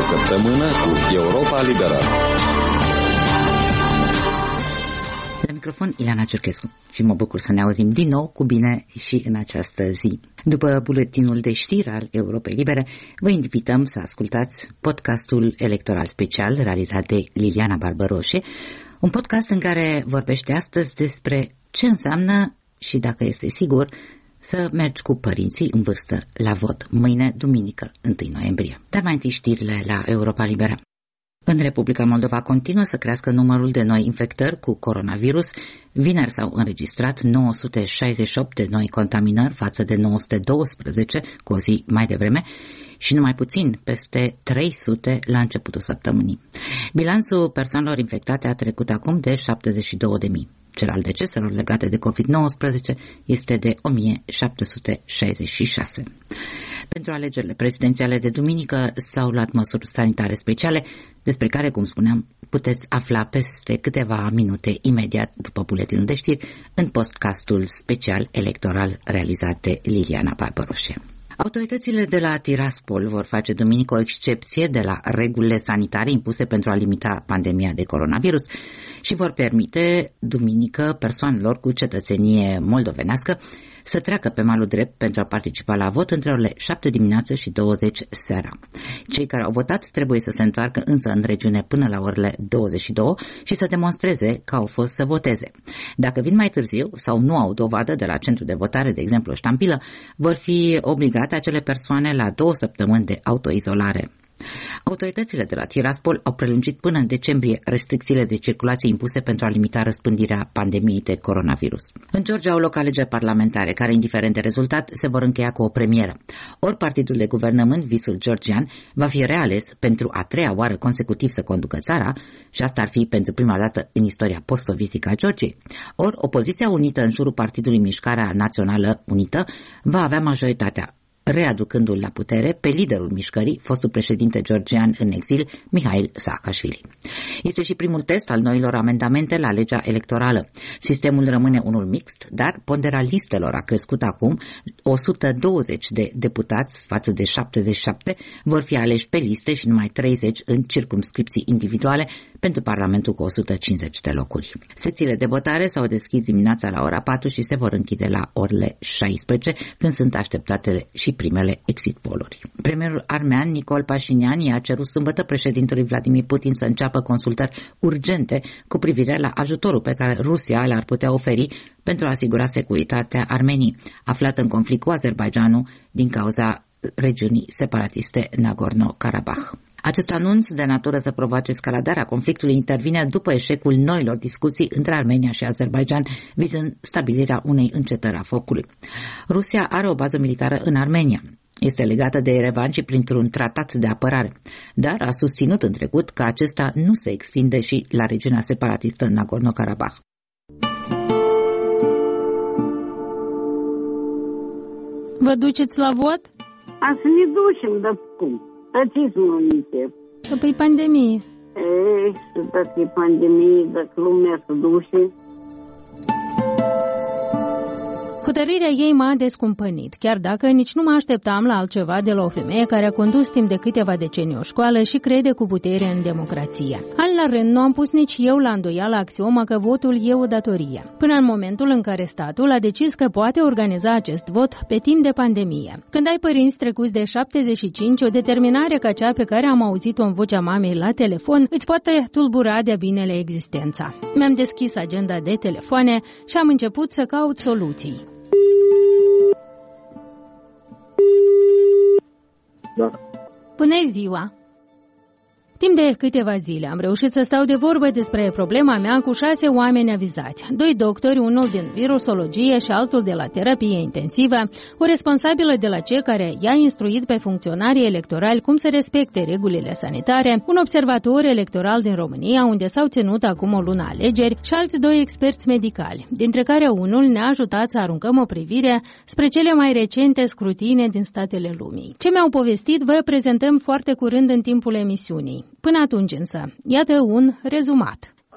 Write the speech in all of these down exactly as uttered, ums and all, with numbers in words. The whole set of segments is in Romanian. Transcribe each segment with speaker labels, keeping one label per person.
Speaker 1: săptămână cu Europa Liberă.
Speaker 2: La microfon Ileana Cerchescu și mă bucur să ne auzim din nou cu bine și în această zi. După buletinul de știri al Europei Libere, vă invităm să ascultați podcastul electoral special realizat de Liliana Barbaroșe, un podcast în care vorbește astăzi despre ce înseamnă și dacă este sigur să mergi cu părinții în vârstă la vot mâine, duminică, întâi noiembrie. Dar mai întâi știrile la Europa Liberă. În Republica Moldova continuă să crească numărul de noi infectări cu coronavirus. Vineri s-au înregistrat nouă sute șaizeci și opt de noi contaminări față de nouă sute doisprezece cu o zi mai devreme și numai puțin peste trei sute la începutul săptămânii. Bilanțul persoanelor infectate a trecut acum de șaptezeci și două de mii. Cel al deceselor legate de covid nouăsprezece este de o mie șapte sute șaizeci și șase. Pentru alegerile prezidențiale de duminică s-au luat măsuri sanitare speciale, despre care, cum spuneam, puteți afla peste câteva minute imediat după buletinul de știri în podcastul special electoral realizat de Liliana Barbaroșe. Autoritățile de la Tiraspol vor face duminică o excepție de la regulile sanitare impuse pentru a limita pandemia de coronavirus și vor permite duminică persoanelor cu cetățenie moldovenească să treacă pe malul drept pentru a participa la vot între orele șapte dimineață și douăzeci seara. Cei care au votat trebuie să se întoarcă însă în regiune până la orele douăzeci și două și să demonstreze că au fost să voteze. Dacă vin mai târziu sau nu au dovadă de la centru de votare, de exemplu o ștampilă, vor fi obligate acele persoane la două săptămâni de autoizolare. Autoritățile de la Tiraspol au prelungit până în decembrie restricțiile de circulație impuse pentru a limita răspândirea pandemiei de coronavirus. În Georgia au loc alegeri parlamentare care, indiferent de rezultat, se vor încheia cu o premieră. Ori partidul de guvernământ, Visul Georgian, va fi reales pentru a treia oară consecutiv să conducă țara, și asta ar fi pentru prima dată în istoria post-sovietică a Georgiei. Ori opoziția unită în jurul partidului Mișcarea Națională Unită va avea majoritatea, readucându-l la putere pe liderul mișcării, fostul președinte georgian în exil, Mihail Saakashvili. Este și primul test al noilor amendamente la legea electorală. Sistemul rămâne unul mixt, dar ponderea listelor a crescut acum. o sută douăzeci de deputați față de șaptezeci și șapte vor fi aleși pe liste și numai treizeci în circumscripții individuale pentru Parlamentul cu o sută cincizeci de locuri. Secțiile de votare s-au deschis dimineața la ora patru și se vor închide la orele șaisprezece, când sunt așteptate și primele exit poll-uri. Premierul armean Nicol Pașinian i-a cerut sâmbătă președintelui Vladimir Putin să înceapă consultări urgente cu privire la ajutorul pe care Rusia l-ar putea oferi pentru a asigura securitatea Armeniei, aflată în conflict cu Azerbaidjanul din cauza regiunii separatiste Nagorno-Karabakh. Acest anunț de natură să provoace escaladarea conflictului intervine după eșecul noilor discuții între Armenia și Azerbaidjan vizând stabilirea unei încetări a focului. Rusia are o bază militară în Armenia. Este legată de Yerevan și printr-un tratat de apărare, dar a susținut în trecut că acesta nu se extinde și la regiunea separatistă Nagorno-Karabakh.
Speaker 3: Vă duceți la vot?
Speaker 4: A să ne ducem, dar cum? Tățiți măminte.
Speaker 3: Că pe pandemie.
Speaker 4: Ei, să dacă e pandemie, dacă lumea se duce.
Speaker 3: Hotărârea ei m-a descumpănit, chiar dacă nici nu mă așteptam la altceva de la o femeie care a condus timp de câteva decenii o școală și crede cu putere în democrație. Al la rând, nu am pus nici eu la îndoială axioma că votul e o datorie, până în momentul în care statul a decis că poate organiza acest vot pe timp de pandemie. Când ai părinți trecuți de șaptezeci și cinci, o determinare ca cea pe care am auzit-o în vocea mamei la telefon îți poate tulbura de-a binele existența. Mi-am deschis agenda de telefoane și am început să caut soluții.
Speaker 5: Da.
Speaker 3: Bună ziua! Timp de câteva zile am reușit să stau de vorbă despre problema mea cu șase oameni avizați. Doi doctori, unul din virusologie și altul de la terapie intensivă, o responsabilă de la C E care i-a instruit pe funcționarii electorali cum să respecte regulile sanitare, un observator electoral din România, unde s-au ținut acum o lună alegeri, și alți doi experți medicali, dintre care unul ne-a ajutat să aruncăm o privire spre cele mai recente scrutine din statele lumii. Ce mi-au povestit vă prezentăm foarte curând în timpul emisiunii. Până atunci însă, iată un rezumat.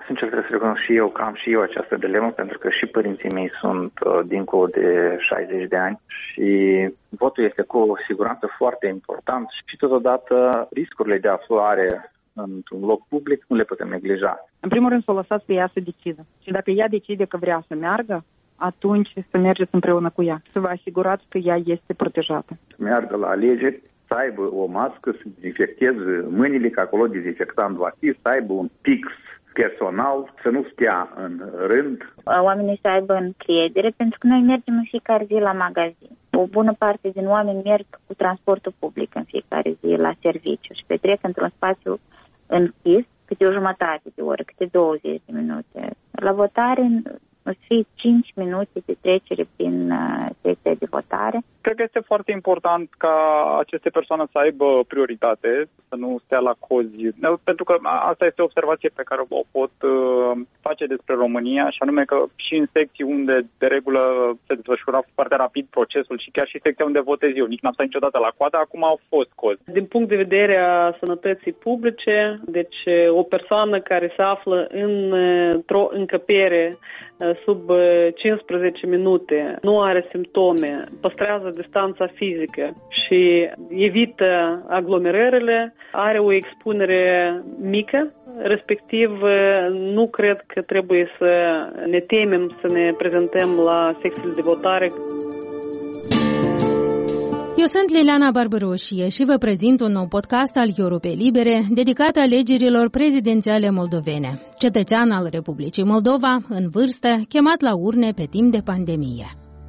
Speaker 5: Sincer, trebuie să recunosc și eu că am și eu această dilemă, pentru că și părinții mei sunt uh, dincolo de șaizeci de ani și votul este cu siguranță foarte important și totodată riscurile de aflare într-un loc public nu le putem neglija.
Speaker 6: În primul rând să o lăsați pe ea să decidă. Și dacă ea decide că vrea să meargă, atunci să mergeți împreună cu ea. Să vă asigurați că ea este protejată.
Speaker 5: Să meargă la alegeri, să aibă o mască, să dezinfecteze mâinile, că acolo dezinfectant va fi, să aibă un pix personal, să nu stea în rând.
Speaker 7: Oamenii să aibă încredere, pentru că noi mergem în fiecare zi la magazin. O bună parte din oameni merg cu transportul public în fiecare zi la serviciu și petrec într-un spațiu închis câte o jumătate de oră, câte douăzeci de minute. La votare o să fie cinci minute de trecere prin uh, secția de votare.
Speaker 8: Cred că este foarte important ca aceste persoane să aibă prioritate, să nu stea la cozi. Pentru că asta este o observație pe care o pot uh, face despre România, și anume că și în secții unde de regulă se desfășura foarte rapid procesul și chiar și secția unde votez eu, nici n-am stat niciodată la coadă, acum au fost cozi.
Speaker 9: Din punct de vedere a sănătății publice, deci o persoană care se află într-o încăpere sub cincisprezece minute, nu are simptome, păstrează distanța fizică și evită aglomerările, are o expunere mică, respectiv nu cred că trebuie să ne temem să ne prezentăm la secțiile de votare.
Speaker 3: Eu sunt Liliana Barbăroșie și vă prezint un nou podcast al Europei Libere dedicat alegerilor prezidențiale moldovene. Cetățean al Republicii Moldova, în vârstă, chemat la urne pe timp de pandemie.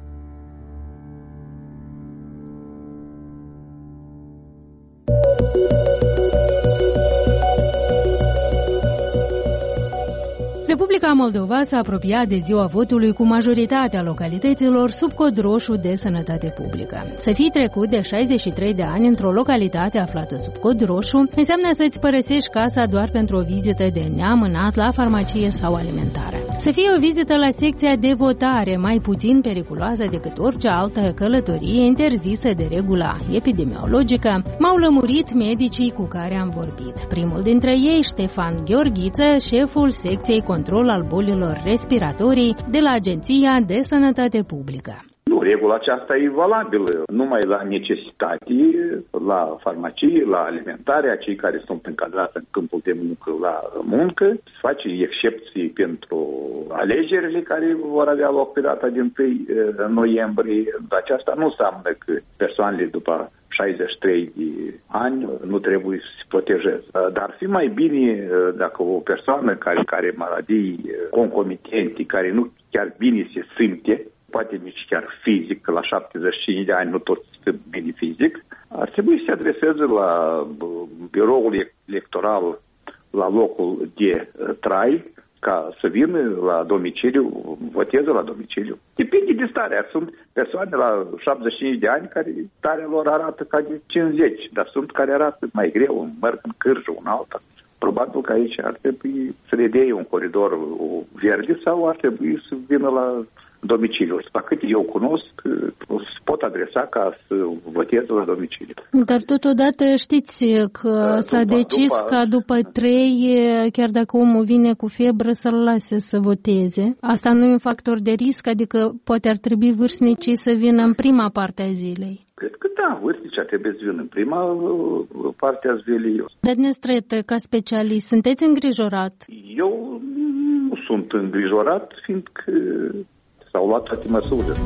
Speaker 3: Republica Moldova s-a apropiat de ziua votului cu majoritatea localităților sub cod roșu de sănătate publică. Să fii trecut de șaizeci și trei de ani într-o localitate aflată sub cod roșu înseamnă să-ți părăsești casa doar pentru o vizită de neamânat la farmacie sau alimentară. Să fie o vizită la secția de votare mai puțin periculoasă decât orice altă călătorie interzisă de regula epidemiologică, m-au lămurit medicii cu care am vorbit. Primul dintre ei, Ștefan Gheorghiță, șeful secției control al bolilor respiratorii de la Agenția de Sănătate Publică.
Speaker 5: Nu, regula aceasta e valabilă numai la necesitate, la farmacie, la alimentare, cei care sunt încadrați în câmpul de muncă la muncă. Se face excepții pentru alegerile care vor avea loc pe data din întâi noiembrie. Aceasta nu înseamnă că persoanele după șaizeci și trei de ani nu trebuie să se protejeze. Dar ar fi mai bine dacă o persoană care are maladii concomitente, care nu chiar bine se simte, poate nici chiar fizic, că la șaptezeci și cinci de ani nu tot este bine fizic, ar trebui să se adreseze la biroul electoral, la locul de trai, ca să vină la domiciliu, voteze la domiciliu. Depinde de starea. Sunt persoane la șaptezeci și cinci de ani care starea lor arată ca de cincizeci, dar sunt care arată mai greu, merg în cârjă, un alta. Probabil că aici ar trebui să le dea un coridor verde sau ar trebui să vină la domiciliu. La cât eu cunosc, se pot adresa ca să voteze la domiciliu.
Speaker 3: Dar totodată știți că s-a după, decis după... ca după trei, chiar dacă omul vine cu febră, să-l lase să voteze. Asta nu e un factor de risc? Adică poate ar trebui vârstnicii să vină în prima parte a zilei?
Speaker 5: Cred că da, vârstnicii ar trebui să vină în prima parte a zilei.
Speaker 3: Dar Nestretă, ca specialist, sunteți îngrijorat?
Speaker 5: Eu nu sunt îngrijorat, fiindcă s-au luat toate măsurile.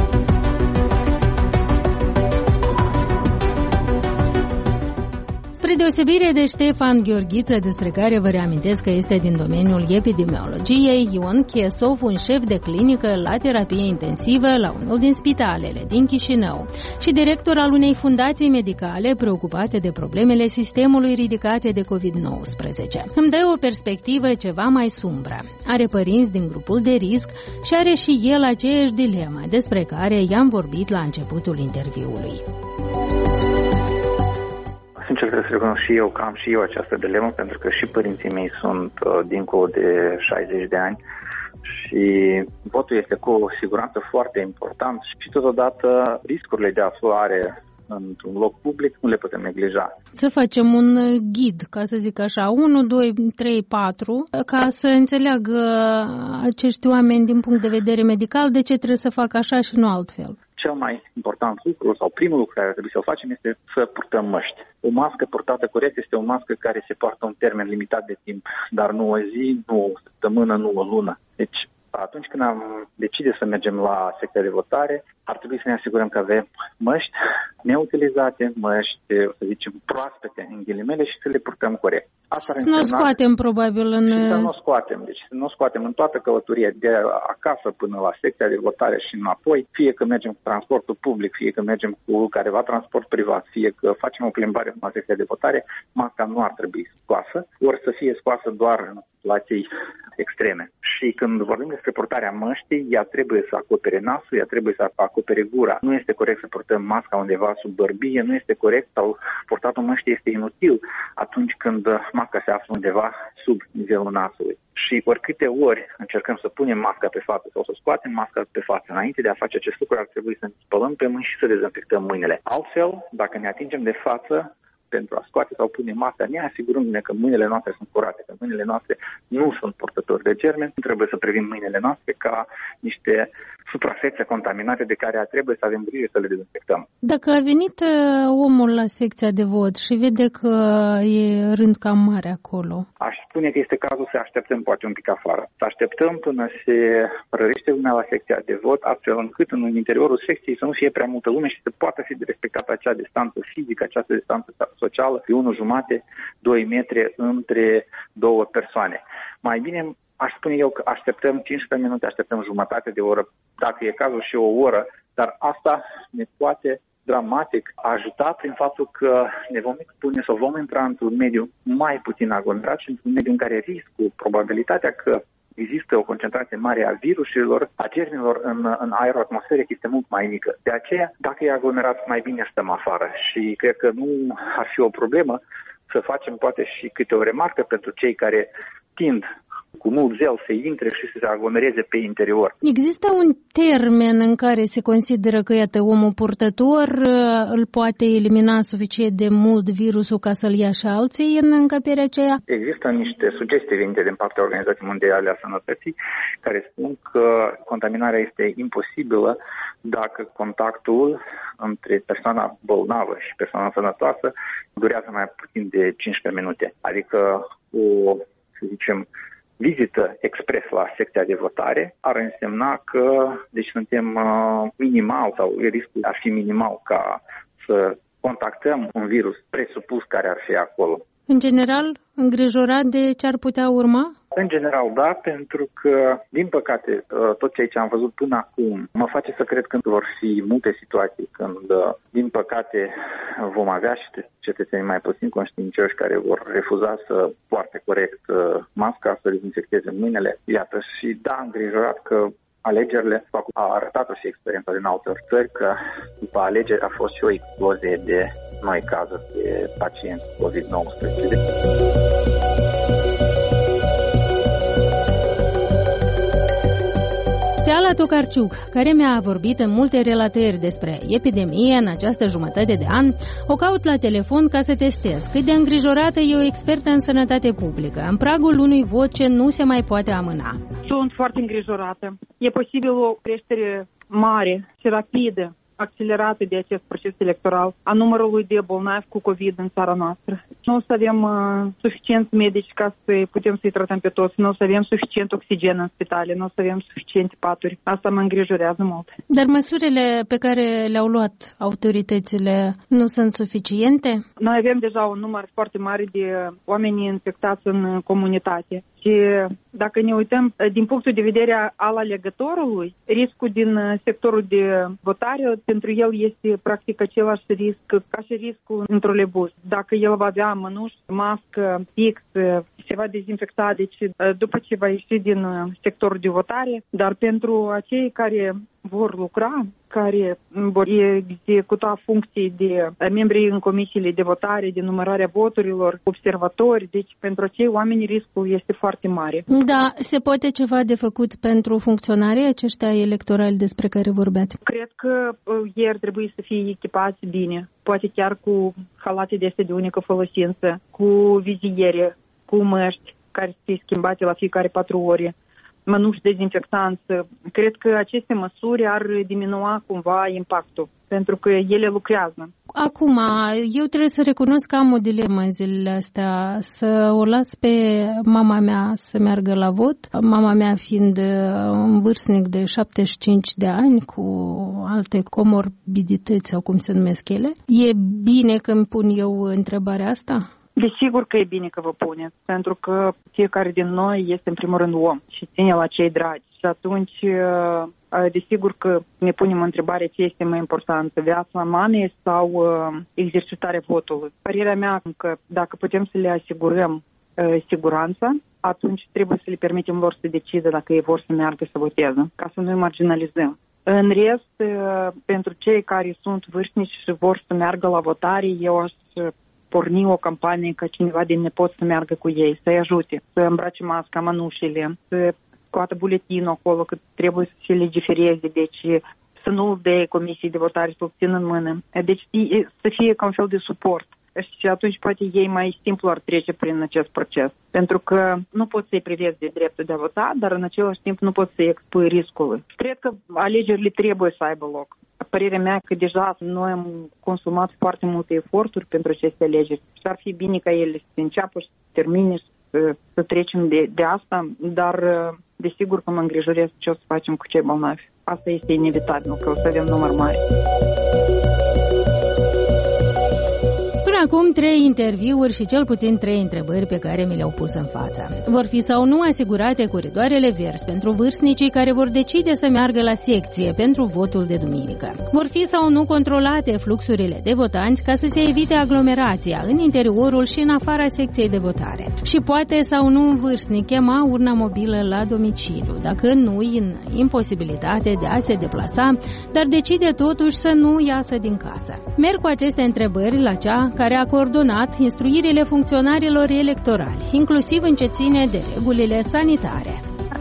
Speaker 3: Spre deosebire de Ștefan Gheorghiță, despre care vă reamintesc că este din domeniul epidemiologiei, Ion Chiesov, un șef de clinică la terapie intensivă la unul din spitalele din Chișinău și director al unei fundații medicale preocupate de problemele sistemului ridicate de covid nouăsprezece. Îmi dă o perspectivă ceva mai sumbră. Are părinți din grupul de risc și are și el aceeași dilemă despre care i-am vorbit la începutul interviului.
Speaker 5: Sincer, trebuie să recunosc și eu că am și eu această dilemă, pentru că și părinții mei sunt uh, dincolo de șaizeci de ani și votul este cu siguranță foarte important și totodată riscurile de aflare într-un loc public, nu le putem neglija.
Speaker 3: Să facem un ghid, ca să zic așa, unu, doi, trei, patru, ca să înțeleagă acești oameni din punct de vedere medical de ce trebuie să facă așa și nu altfel.
Speaker 5: Cel mai important lucru sau primul lucru care trebuie să-l facem este să purtăm măști. O mască purtată corect este o mască care se poartă un termen limitat de timp, dar nu o zi, nu o săptămână, nu o lună. Deci, atunci când am decis să mergem la secția de votare, ar trebui să ne asigurăm că avem măști neutilizate, măști, să zicem, proaspete, în ghilimele, și să le purtăm corect. Asta
Speaker 3: să nu o scoatem, probabil, în...
Speaker 5: Și să nu o scoatem. Deci să nu o scoatem în toată călătoria, de acasă până la secția de votare și înapoi, fie că mergem cu transportul public, fie că mergem cu careva transport privat, fie că facem o plimbare la secția de votare, masca nu ar trebui scoasă, ori să fie scoasă doar în situații extreme. Și când vorbim despre purtarea măștii, ea trebuie să acopere nasul, ea trebuie să acopere gura. Nu este corect să purtăm masca undeva sub bărbie, nu este corect, sau purtatul măștii este inutil atunci când masca se află undeva sub nivelul nasului. Și oricâte ori încercăm să punem masca pe față sau să scoatem masca pe față, înainte de a face acest lucru ar trebui să ne spălăm pe mâini și să dezinfectăm mâinile. Altfel, dacă ne atingem de față pentru a scoate sau pune masca, ne asigurându-ne că mâinile noastre sunt curate, că mâinile noastre nu sunt purtători de germeni, nu trebuie să privim mâinile noastre ca niște suprafețe contaminate de care trebuie să avem grijă să le dezinfectăm.
Speaker 3: Dacă a venit omul la secția de vot și vede că e rând cam mare acolo,
Speaker 5: aș spune că este cazul să așteptăm poate un pic afară. Să așteptăm până se rărește lumea la secția de vot, astfel încât în interiorul secției să nu fie prea multă lume și să poată fi respectată acea distanță fizică, această distanță socială de unu jumate, doi metri între două persoane. Mai bine aș spune eu că așteptăm cincisprezece minute, așteptăm jumătate de oră, dacă e cazul și o oră, dar asta ne poate dramatic ajuta prin faptul că ne vom expune sau vom intra într-un mediu mai puțin aglomerat și într-un mediu în care riscul, probabilitatea că există o concentrație mare a virusilor, a germenilor în, în aerul atmosferic este mult mai mică. De aceea, dacă e aglomerat, mai bine stăm afară și cred că nu ar fi o problemă să facem poate și câte o remarcă pentru cei care tind cu mult zel să intre și să se aglomereze pe interior.
Speaker 3: Există un termen în care se consideră că, iată, omul purtător îl poate elimina suficient de mult virusul ca să-l ia și alții în încăperea aceea?
Speaker 5: Există niște sugestii venite din partea Organizației Mondiale a Sănătății care spun că contaminarea este imposibilă dacă contactul între persoana bolnavă și persoana sănătoasă durează mai puțin de cincisprezece minute. Adică o, să zicem, vizită expres la secția de votare ar însemna că deci suntem uh, minimal sau riscul ar fi minimal ca să contactăm un virus presupus care ar fi acolo.
Speaker 3: În general, îngrijorat de ce ar putea urma?
Speaker 5: În general, da, pentru că, din păcate, tot ceea ce am văzut până acum mă face să cred că vor fi multe situații când, din păcate, vom avea și cetățenii mai puțin conștiincioși care vor refuza să poarte corect masca, să dezinfecteze mâinile. Iată, și da, îngrijorat că alegerile a arătat-o și experiența din alte țări că după alegeri a fost și o explozie de noi cazuri de pacienți covid nouăsprezece.
Speaker 3: Ala Tokarciuc, care mi-a vorbit în multe relatări despre epidemie în această jumătate de an, o caut la telefon ca să testez cât de îngrijorată e o expertă în sănătate publică, în pragul unui vot ce nu se mai poate amâna.
Speaker 6: Sunt foarte îngrijorată. E posibil o creștere mare și rapidă, accelerată de acest proces electoral a numărului de bolnavi cu COVID în țara noastră. Nu o să avem uh, suficient medici ca să putem să-i tratăm pe toți, nu o să avem suficient oxigen în spitale, nu o să avem suficiente paturi. Asta mă îngrijorează mult.
Speaker 3: Dar măsurile pe care le-au luat autoritățile nu sunt suficiente?
Speaker 6: Noi avem deja un număr foarte mare de oameni infectați în comunitate. Și dacă ne uităm din punctul de vedere al alegătorului, riscul din sectorul de votare pentru el este practic același risc ca și riscul în trolebus. Dacă el va avea mănuși, mască, fix, se va dezinfecta, deci după ce va ieși din sectorul de votare, dar pentru acei care vor lucra, care vor executa funcții de membri în comisiile de votare, de numărarea voturilor, observatori. Deci pentru acei oameni riscul este foarte mare.
Speaker 3: Da, se poate ceva de făcut pentru funcționarii aceștia electorali despre care vorbeați?
Speaker 6: Cred că ei ar trebui să fie echipați bine, poate chiar cu halate de astea de unică folosință, cu viziere, cu măști care să fie schimbate la fiecare patru ore, mănuși dezinfectanți. Cred că aceste măsuri ar diminua cumva impactul, pentru că ele lucrează.
Speaker 3: Acum, eu trebuie să recunosc că am o dilemă în zilele astea, să o las pe mama mea să meargă la vot, mama mea fiind un vârstnic de șaptezeci și cinci de ani cu alte comorbidități sau cum se numesc ele. E bine că îmi pun eu întrebarea asta?
Speaker 6: Desigur că e bine că vă puneți, pentru că fiecare din noi este în primul rând om și ține la cei dragi. Și atunci, desigur că ne punem întrebarea ce este mai important, viața mamei sau exercitarea votului. Părerea mea că dacă putem să le asigurăm siguranța, atunci trebuie să le permitem lor să decidă dacă ei vor să meargă să voteze, ca să nu îi marginalizăm. În rest, pentru cei care sunt vârstnici și vor să meargă la votare, eu aș porni o campanie ca cineva din nepoți să meargă cu ei, să-i ajute, să îmbrace masca, mănușile, să scoată buletinul acolo, că trebuie să se legifereze, deci să nu-l dea comisiei de votare, să-l țină în mână. Deci să fie ca un fel de suport. Și atunci poate ei mai simplu ar trece prin acest proces. Pentru că nu poți să-i privezi de dreptul de a vota, dar în același timp nu poți să-i expui riscului. Cred că alegerile trebuie să aibă loc. Părerea mea că deja noi am consumat foarte multe eforturi pentru aceste alegeri și ar fi bine ca ele să înceapă și să termine și să, să trecem de, de asta, dar desigur că mă îngrijorez ce o să facem cu cei bolnavi. Asta este inevitabil, că o să avem număr mare.
Speaker 3: Acum trei interviuri și cel puțin trei întrebări pe care mi le-au pus în față. Vor fi sau nu asigurate coridoarele verzi pentru vârstnicii care vor decide să meargă la secție pentru votul de duminică? Vor fi sau nu controlate fluxurile de votanți ca să se evite aglomerația în interiorul și în afara secției de votare? Și poate sau nu un vârstnic chema urna mobilă la domiciliu, dacă nu în imposibilitate de a se deplasa, dar decide totuși să nu iasă din casă? Merg cu aceste întrebări la cea care a coordonat instruirile funcționarilor electorali, inclusiv în ce ține de regulile sanitare.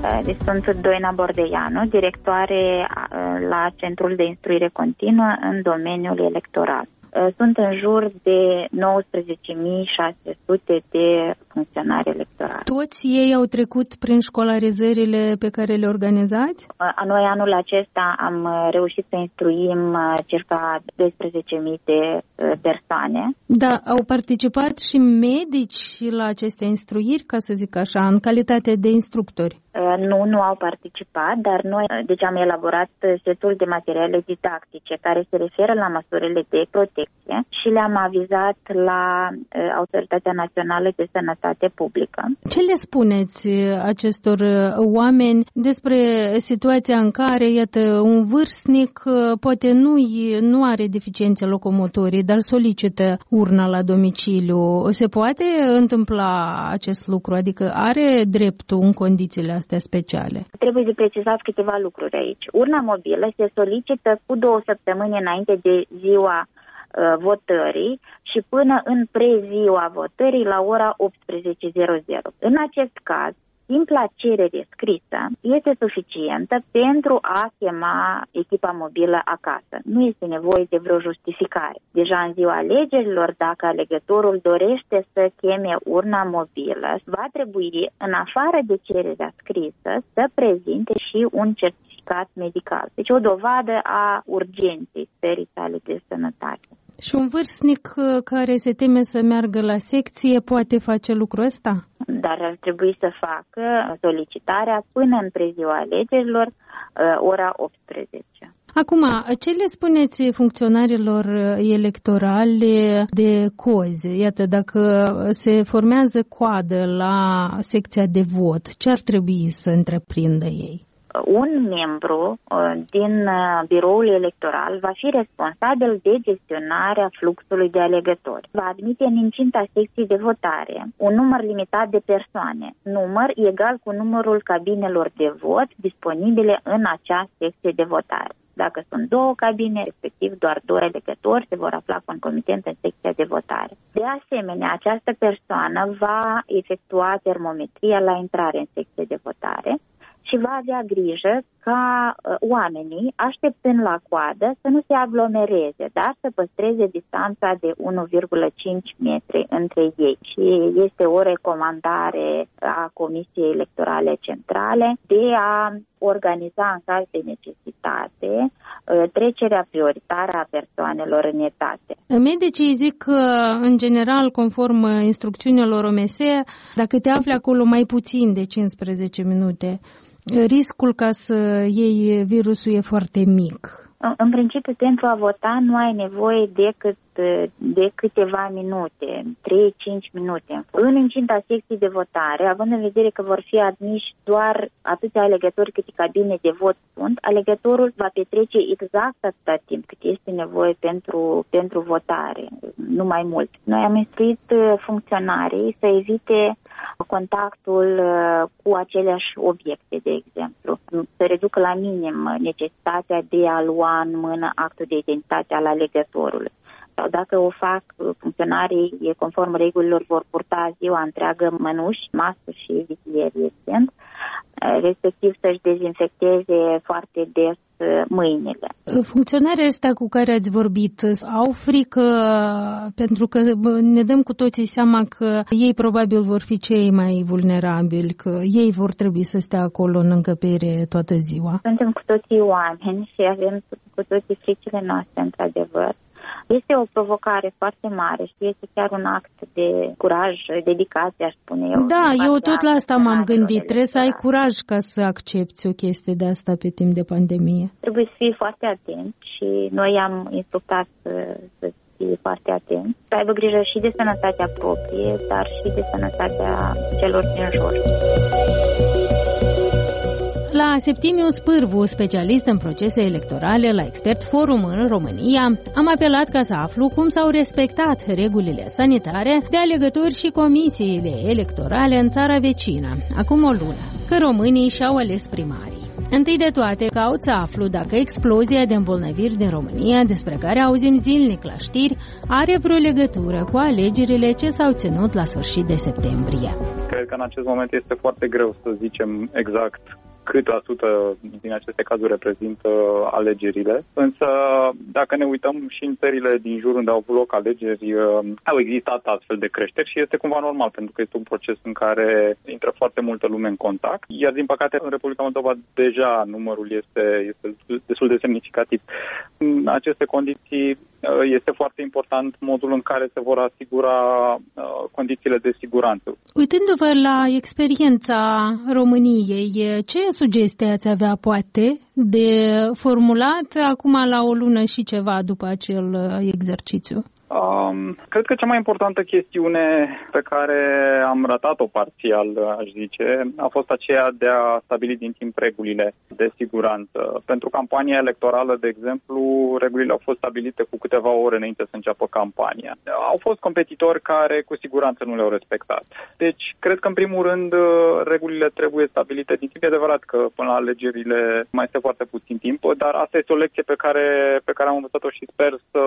Speaker 7: Sunt Doina Bordeanu, directoare la Centrul de Instruire Continuă în domeniul electoral. Sunt în jur de nouăsprezece mii șase sute de funcționari electorali.
Speaker 3: Toți ei au trecut prin școlarizările pe care le organizați?
Speaker 7: Noi anul acesta am reușit să instruim circa doisprezece mii de persoane.
Speaker 3: Da, au participat și medici la aceste instruiri, ca să zic așa, în calitate de instructori?
Speaker 7: Nu, nu au participat, dar noi deci am elaborat setul de materiale didactice care se referă la măsurile de protecție și le-am avizat la Autoritatea Națională de Sănătate Publică.
Speaker 3: Ce le spuneți acestor oameni despre situația în care, iată, un vârstnic poate nu, nu are deficiențe locomotorii, dar solicită urna la domiciliu? Se poate întâmpla acest lucru? Adică are dreptul în condițiile astea speciale? Trebuie
Speaker 7: să precizat câteva lucruri aici. Urna mobilă se solicită cu două săptămâni înainte de ziua uh, votării și până în preziua votării la ora optsprezece. În acest caz, simpla cerere scrisă este suficientă pentru a chema echipa mobilă acasă. Nu este nevoie de vreo justificare. Deja în ziua alegerilor, dacă alegătorul dorește să cheme urna mobilă, va trebui, în afară de cererea scrisă, să prezinte și un certificat medical. Deci o dovadă a urgenței stării sale de sănătate.
Speaker 3: Și un vârstnic care se teme să meargă la secție poate face lucrul ăsta?
Speaker 7: Dar ar trebui să facă solicitarea până în preziua alegerilor, ora optsprezece.
Speaker 3: Acum, ce le spuneți funcționarilor electorali de cozi? Iată, dacă se formează coadă la secția de vot, ce ar trebui să întreprindă ei?
Speaker 7: un membru din biroul electoral va fi responsabil de gestionarea fluxului de alegători. Va admite în incinta secției de votare un număr limitat de persoane, număr egal cu numărul cabinelor de vot disponibile în acea secție de votare. Dacă sunt două cabine, respectiv doar doi alegători se vor afla concomitent în secția de votare. De asemenea, această persoană va efectua termometria la intrare în secție de votare și va avea grijă ca uh, oamenii, așteptând la coadă, să nu se aglomereze, dar să păstreze distanța de unu virgulă cinci metri între ei. Și este o recomandare a Comisiei Electorale Centrale de a organiza în caz de necesitate uh, trecerea prioritară a persoanelor în etate.
Speaker 3: Medicii zic că, în general, conform instrucțiunilor O M S, dacă te afli acolo mai puțin de cincisprezece minute, riscul ca să iei virusul e foarte mic.
Speaker 7: În principiu, pentru a vota nu ai nevoie decât de câteva minute, trei cinci minute. În incinta secției de votare, având în vedere că vor fi admiși doar atâția alegători câte cabine de vot sunt, alegătorul va petrece exact atâta timp cât este nevoie pentru, pentru votare, nu mai mult. Noi am instruit funcționarii să evite contactul cu aceleași obiecte, de exemplu, să reducă la minim necesitatea de a lua în mână actul de identitate al alegătorului. Sau dacă o fac, funcționarii, conform regulilor, vor purta ziua întreagă mănuși, mască și vizieri, evident, respectiv să-și dezinfecteze foarte des mâinile.
Speaker 3: Funcționarii ăștia cu care ați vorbit au frică, pentru că ne dăm cu toții seama că ei probabil vor fi cei mai vulnerabili, că ei vor trebui să stea acolo în încăpere toată ziua.
Speaker 7: Suntem cu toții oameni și avem cu toții fricile noastre, într-adevăr. Este o provocare foarte mare și este chiar un act de curaj, dedicație, aș spune eu.
Speaker 3: Da, eu tot la asta m-am gândit. Trebuie să ai curaj ca să accepti o chestie de asta pe timp de pandemie.
Speaker 7: Trebuie să fii foarte atent și noi am instructat să, să fii foarte atent, să aibă grijă și de sănătatea proprie, dar și de sănătatea celor din jur.
Speaker 3: La Septimius Pârvu, specialist în procese electorale la Expert Forum în România, am apelat ca să aflu cum s-au respectat regulile sanitare de alegători și comisiile electorale în țara vecină, acum o lună, că românii și-au ales primarii. Întâi de toate, caut să aflu dacă explozia de îmbolnăviri din România, despre care auzim zilnic la știri, are vreo legătură cu alegerile ce s-au ținut la sfârșit de septembrie.
Speaker 8: Cred că în acest moment este foarte greu să zicem exact cât la sută din aceste cazuri reprezintă alegerile. Însă, dacă ne uităm și în țările din jur unde au avut loc alegeri, au existat astfel de creșteri și este cumva normal, pentru că este un proces în care intră foarte multă lume în contact. Iar, din păcate, în Republica Moldova deja numărul este, este destul de semnificativ. În aceste condiții este foarte important modul în care se vor asigura condițiile de siguranță.
Speaker 3: Uitându-vă la experiența României, ce sugestii ați avea, poate, de formulat acum la o lună și ceva după acel exercițiu?
Speaker 8: Um, cred că cea mai importantă chestiune pe care am ratat-o parțial, aș zice, a fost aceea de a stabili din timp regulile de siguranță. Pentru campania electorală, de exemplu, regulile au fost stabilite cu câteva ore înainte să înceapă campania. Au fost competitori care cu siguranță nu le-au respectat. Deci, cred că, în primul rând, regulile trebuie stabilite din timp. E adevărat că până la alegerile mai este foarte puțin timp, dar asta este o lecție pe care, pe care am învățat-o și sper să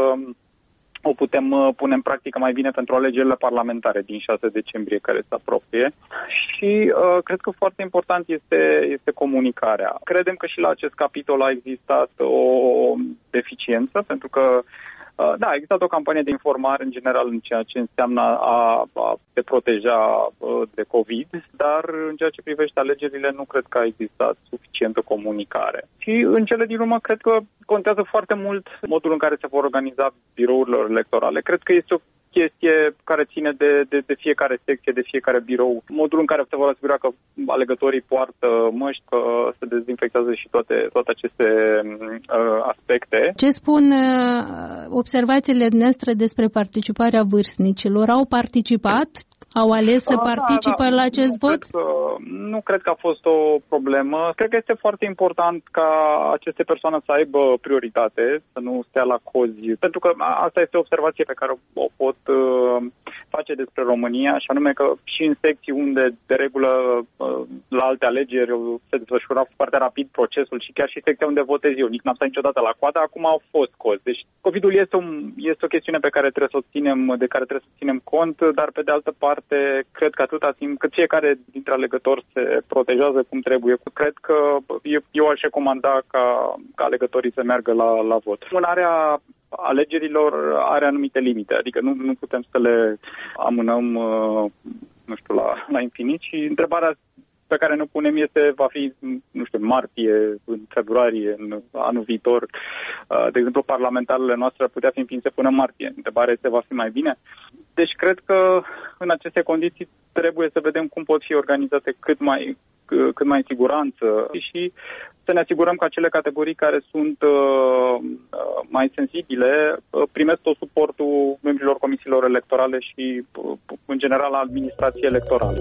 Speaker 8: o putem pune în practică mai bine pentru alegerile parlamentare din șase decembrie care se apropie. Și uh, cred că foarte important este, este comunicarea. Credem că și la acest capitol a existat o deficiență, pentru că uh, da, a existat o campanie de informare în general în ceea ce înseamnă a, a te proteja uh, de COVID, dar în ceea ce privește alegerile nu cred că a existat suficientă comunicare. Și în cele din urmă cred că contează foarte mult modul în care se vor organiza birourile electorale. Cred că este o chestie care ține de, de, de fiecare secție, de fiecare birou. Modul în care se vor asigura că alegătorii poartă măști, că se dezinfectează și toate, toate aceste uh, aspecte.
Speaker 3: Ce spun uh, observațiile noastre despre participarea vârstnicilor. Au participat? Au ales să
Speaker 8: da,
Speaker 3: participe
Speaker 8: da,
Speaker 3: la acest
Speaker 8: nu
Speaker 3: vot?
Speaker 8: Cred că, nu cred că a fost o problemă. Cred că este foarte important ca aceste persoane să aibă prioritate, să nu stea la cozi. Pentru că asta este o observație pe care o pot uh, face despre România, și anume că și în secții unde de regulă uh, la alte alegeri se desfășura foarte rapid procesul, și chiar și secția unde votez eu, nici n-am stat niciodată la coadă, acum au fost cozi. Deci COVID-ul este, un, este o chestiune pe care trebuie să o ținem, de care trebuie să ținem cont, dar pe de altă parte cred că atâta timp cât fiecare dintre alegători se protejează cum trebuie, cred că eu aș recomanda ca, ca alegătorii să meargă la, la vot. Amânarea alegerilor are anumite limite, adică nu, nu putem să le amânăm, nu știu, la, la infinit, și întrebarea pe care ne punem este, va fi, nu știu, în martie, în februarie, în anul viitor. De exemplu, parlamentarele noastre ar putea fi înființe până în martie. Întrebarea este, va fi mai bine? Deci cred că în aceste condiții trebuie să vedem cum pot fi organizate cât mai, cât mai în siguranță și să ne asigurăm că acele categorii care sunt uh, mai sensibile uh, primesc tot suportul membrilor comisiilor electorale și, uh, în general, administrației electorale.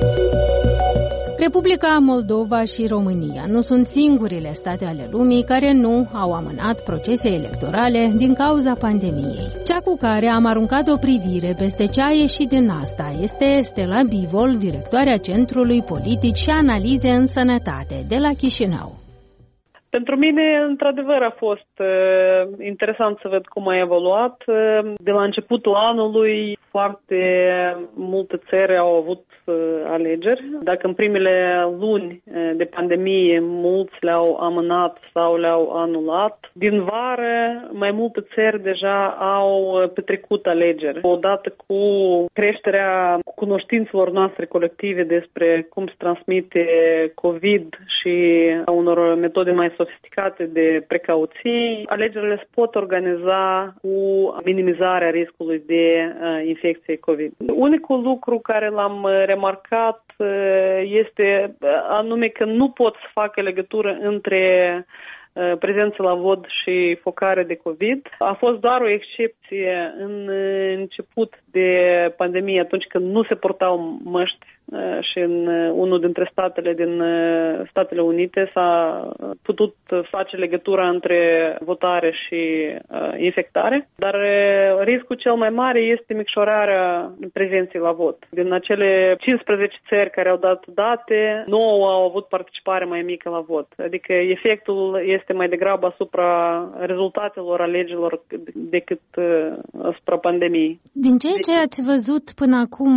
Speaker 3: Republica Moldova și România nu sunt singurele state ale lumii care nu au amânat procese electorale din cauza pandemiei. Cea cu care am aruncat o privire peste ce a ieșit din asta este Stella Bivol, directoarea Centrului Politici și Analize în Sănătate de la Chișinău.
Speaker 9: Pentru mine, într-adevăr, a fost uh, interesant să văd cum a evoluat. Uh, de la începutul anului, foarte multe țări au avut uh, alegeri. Dacă în primele luni uh, de pandemie mulți le-au amânat sau le-au anulat, din vară mai multe țări deja au petrecut alegeri. Odată cu creșterea cunoștințelor noastre colective despre cum se transmite COVID și a unor metode mai sofisticate de precauții, alegerile se pot organiza cu minimizarea riscului de uh, infecție COVID. Unicul lucru care l-am remarcat uh, este uh, anume că nu pot să facă legătură între uh, prezență la vot și focare de COVID. A fost doar o excepție în început de pandemie, atunci când nu se portau măști și în unul dintre statele din Statele Unite s-a putut face legătura între votare și uh, infectare, dar uh, riscul cel mai mare este micșorarea prezenței la vot. Din acele cincisprezece țări care au dat date, nouă au avut participare mai mică la vot. Adică efectul este mai degrabă asupra rezultatelor alegerilor decât uh, asupra pandemiei.
Speaker 3: Din ceea ce ați văzut până acum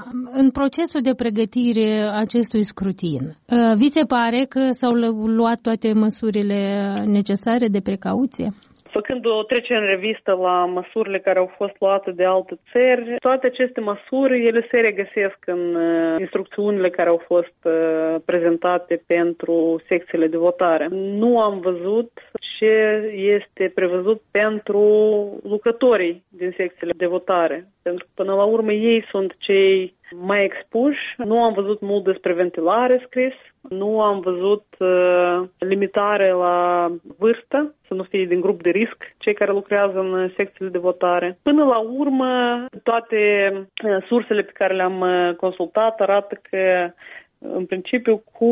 Speaker 3: în procesul de pregătire acestui scrutin, vi se pare că s-au luat toate măsurile necesare de precauție?
Speaker 9: Făcând o trecere în revistă la măsurile care au fost luate de alte țări, toate aceste măsuri, ele se regăsesc în uh, instrucțiunile care au fost uh, prezentate pentru secțiile de votare. Nu am văzut ce este prevăzut pentru lucrătorii din secțiile de votare, pentru că până la urmă ei sunt cei mai expuși. Nu am văzut mult despre ventilare scris, nu am văzut uh, limitare la vârstă, să nu fie din grup de risc cei care lucrează în secțiile de votare. Până la urmă, toate uh, sursele pe care le-am uh, consultat arată că în principiu, cu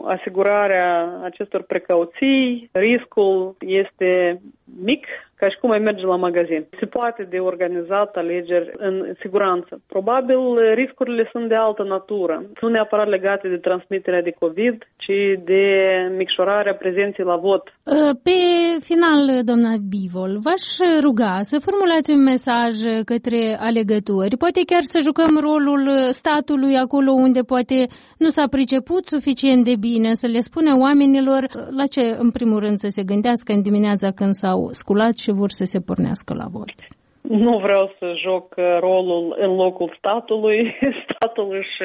Speaker 9: asigurarea acestor precauții, riscul este mic, ca și cum ai merge la magazin. Se poate de organizat alegeri în siguranță. Probabil riscurile sunt de altă natură. Nu neapărat legate de transmiterea de COVID, ci de micșorarea prezenței la vot.
Speaker 3: Pe final, doamna Bivol, v-aș ruga să formulați un mesaj către alegători, poate chiar să jucăm rolul statului acolo unde poate nu s-a priceput suficient de bine, să le spune oamenilor la ce, în primul rând, să se gândească în dimineața când s-au sculat și vor să se pornească la vot.
Speaker 9: Nu vreau să joc rolul în locul statului. Statul își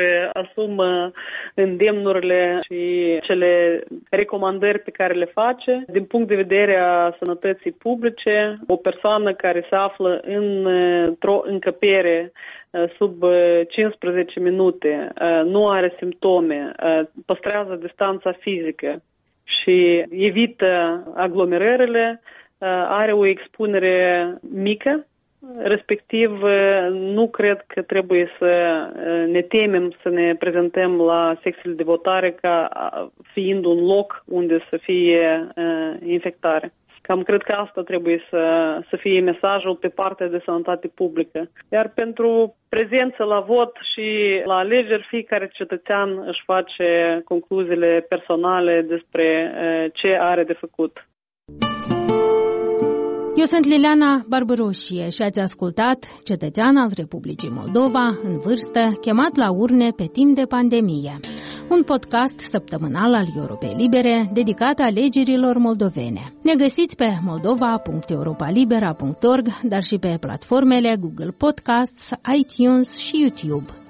Speaker 9: asumă îndemnurile și cele recomandări pe care le face. Din punct de vedere a sănătății publice, o persoană care se află într-o încăpere sub cincisprezece minute, nu are simptome, păstrează distanța fizică și evită aglomerările, are o expunere mică, respectiv nu cred că trebuie să ne temem să ne prezentăm la secțiile de votare ca fiind un loc unde să fie infectare. Cam cred că asta trebuie să, să fie mesajul pe partea de sănătate publică. Iar pentru prezență la vot și la alegeri, fiecare cetățean își face concluziile personale despre ce are de făcut.
Speaker 3: Eu sunt Liliana Barbăroșie și ați ascultat Cetățean al Republicii Moldova în vârstă, chemat la urne pe timp de pandemie. Un podcast săptămânal al Europei Libere dedicat alegerilor moldovene. Ne găsiți pe moldova punct europalibera punct org, dar și pe platformele Google Podcasts, iTunes și YouTube.